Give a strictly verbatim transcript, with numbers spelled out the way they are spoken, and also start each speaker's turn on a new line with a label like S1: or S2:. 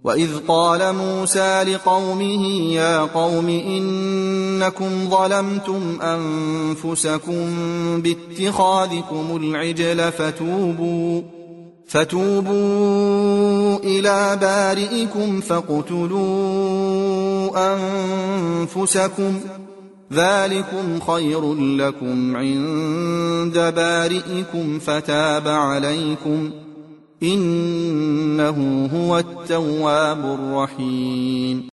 S1: وإذ قال موسى لقومه يا قوم إنكم ظلمتم أنفسكم باتخاذكم العجل فتوبوا, فتوبوا إلى بارئكم فاقتلوا أنفسكم ذلكم خير لكم عند بارئكم فتاب عليكم إنه هو التواب الرحيم.